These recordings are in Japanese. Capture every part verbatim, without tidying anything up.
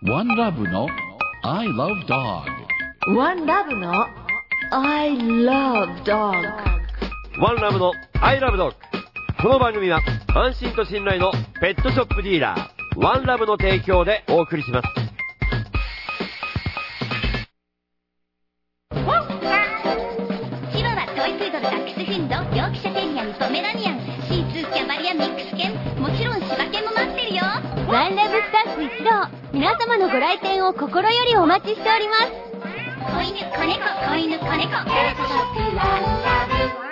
ワンラブの I love dog。 ワンラブの I love dog。 ワンラブの I love dog。 この番組は安心と信頼のペットショップディーラーワンラブの提供でお送りします。 チワワ、トイプードル、ダックスフンド、ヨークシャテリアン、ポメラニアン、シーツー、キャバリア、ミックス犬、もちろん柴犬も待ってるよ。 ワンラブスタッフ一同、皆様のご来店を心よりお待ちしております。 子犬、子猫、子犬、子猫、ペットショップワンラ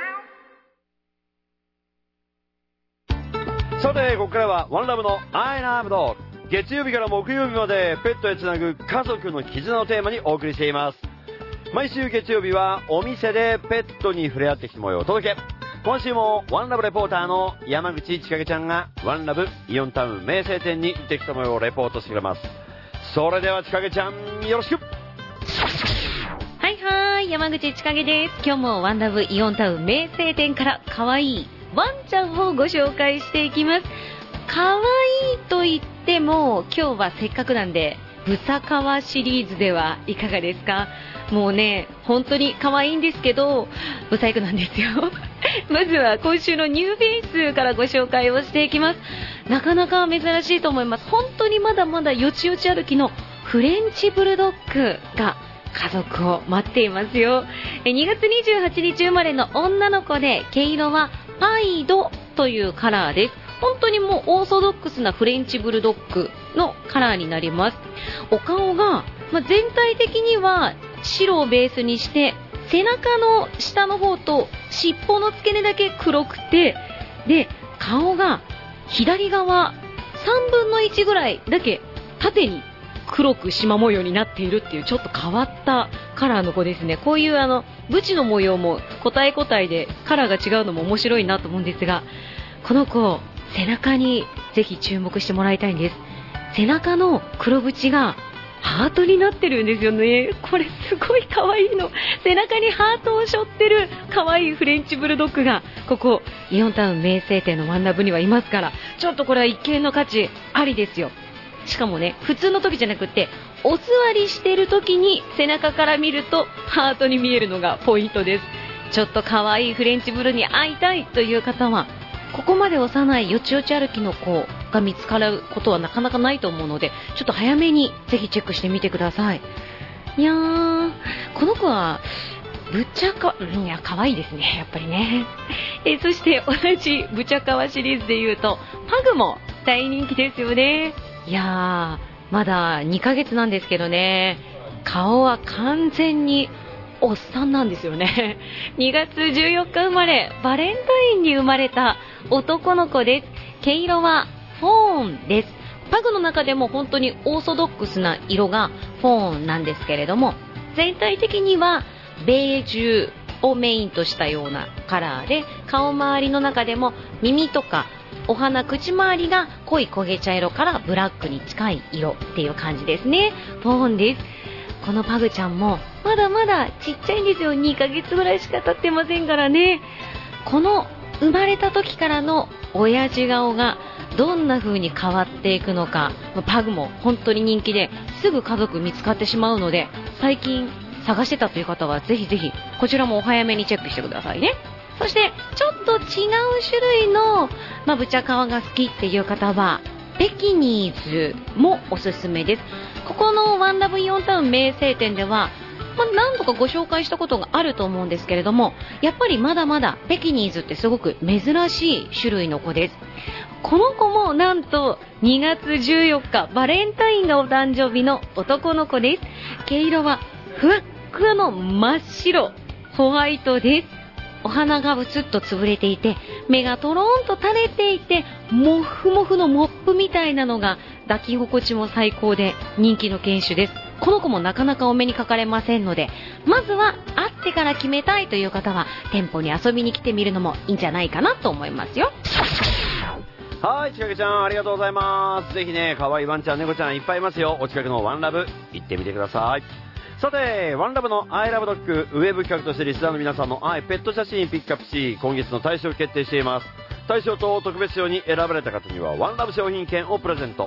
ブ。さて、ここからはワンラブの I love dog。 月曜日から木曜日までペットへつなぐ家族の絆をテーマにお送りしています。毎週月曜日はお店でペットに触れ合ってきた模様をお届け。今週もワンラブレポーターの山口千景ちゃんがワンラブイオンタウン名声店に行ってきた模様をレポートしてくれます。それでは千景ちゃん、よろしく。 はいはーい、山口千景です。今日もワンラブイオンタウン名声店から可愛いワンちゃんをご紹介していきます。可愛いと言っても今日はせっかくなんでブサカワシリーズではいかがですか。もうね、本当に可愛いんですけどブサイクなんですよ。まずは今週のニューフェイスからご紹介をしていきます。なかなか珍しいと思います。本当にまだまだよちよち歩きのフレンチブルドッグが家族を待っていますよ。にがつにじゅうはちにち生まれの女の子で毛色はパイドというカラーです。本当にもうオーソドックスなフレンチブルドッグのカラーになります。お顔が、まあ、全体的には白をベースにして背中の下の方と尻尾の付け根だけ黒くて、で顔が左側さんぶんのいちぐらいだけ縦に黒く縞模様になっているっていうちょっと変わったカラーの子ですね。こういうあのブチの模様も個体個体でカラーが違うのも面白いなと思うんですが、この子背中にぜひ注目してもらいたいんです。背中の黒縁がハートになってるんですよね。これすごい可愛いの。背中にハートを背負ってる可愛いフレンチブルドッグがここイオンタウン名声店のワンラブにはいますから、ちょっとこれは一見の価値ありですよ。しかもね、普通の時じゃなくてお座りしてる時に背中から見るとハートに見えるのがポイントです。ちょっと可愛いフレンチブルに会いたいという方はここまで幼いよちよち歩きの子が見つかることはなかなかないと思うので、ちょっと早めにぜひチェックしてみてください。いやー、この子はぶっちゃか、いや可愛いですね、やっぱりね。えそして同じぶちゃかわシリーズでいうとパグも大人気ですよね。いやー、まだにかげつなんですけどね、顔は完全におっさんなんですよね。にがつじゅうよっか生まれ、バレンタインに生まれた男の子です。毛色はフォーンです。パグの中でも本当にオーソドックスな色がフォーンなんですけれども、全体的にはベージュをメインとしたようなカラーで、顔周りの中でも耳とかお鼻、口周りが濃い焦げ茶色からブラックに近い色っていう感じですね。フォーンです。このパグちゃんもまだまだちっちゃいんですよ。にかげつぐらいしか経ってませんからね。この生まれた時からの親父顔がどんな風に変わっていくのか、パグも本当に人気ですぐ家族見つかってしまうので、最近探してたという方はぜひぜひこちらもお早めにチェックしてくださいね。そしてちょっと違う種類の、まあ、ブチャカワが好きっていう方はペキニーズもおすすめです。ここのワンラブイオンタウン名声店では、まあ、何度かご紹介したことがあると思うんですけれども、やっぱりまだまだペキニーズってすごく珍しい種類の子です。この子もなんとにがつじゅうよっかバレンタインがお誕生日の男の子です。毛色はふわっふわの真っ白ホワイトです。お鼻がうつっと潰れていて、目がとろーんと垂れていて、もふもふのモップみたいなのが抱き心地も最高で人気の犬種です。この子もなかなかお目にかかれませんので、まずは会ってから決めたいという方は店舗に遊びに来てみるのもいいんじゃないかなと思いますよ。 はい、ちかけちゃんありがとうございます。ぜひね、可愛いワンちゃん猫ちゃんいっぱいいますよ。お近くのワンラブ行ってみてください。さて、ワンラブの I love dog ウェブ企画としてリスナーの皆さんの愛ペット写真ピックアップし、今月の大賞を決定しています。大賞と特別賞に選ばれた方にはワンラブ商品券をプレゼント。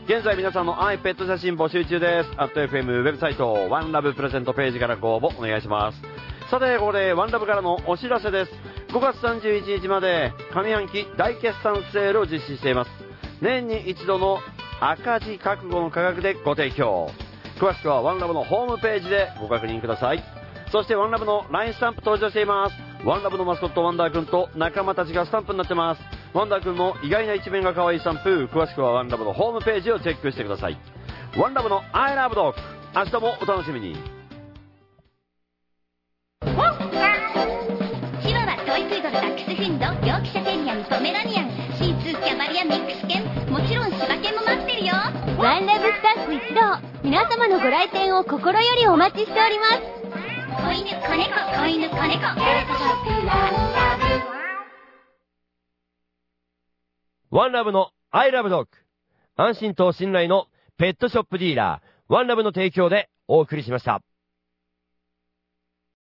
現在皆さんの愛ペット写真募集中です。アット エフエム ウェブサイトワンラブプレゼントページからご応募お願いします。さてここでワンラブからのお知らせです。ごがつさんじゅういちにちまで上半期大決算セールを実施しています。年に一度の赤字覚悟の価格でご提供。詳しくはワンラブのホームページでご確認ください。そしてワンラブの ライン スタンプ登場しています。ワンラブのマスコットワンダーくんと仲間たちがスタンプになってます。ワンダーくんの意外な一面が可愛いスタンプ、詳しくはワンラブのホームページをチェックしてください。ワンラブの I love dog、 明日もお楽しみに。 チワワ、トイプードル、ダックスフィンド、ヨークシャテリアン、ポメラニアン、シーツー、キャバリア、ミックス犬、もちろん柴犬も待ってるよ。 ワンラブスタッフ一同、皆様のご来店を心よりお待ちしております。 子犬、子猫、子犬、子猫。 ワンラブの I love dog、 安心と信頼のペットショップディーラーワンラブの提供でお送りしました。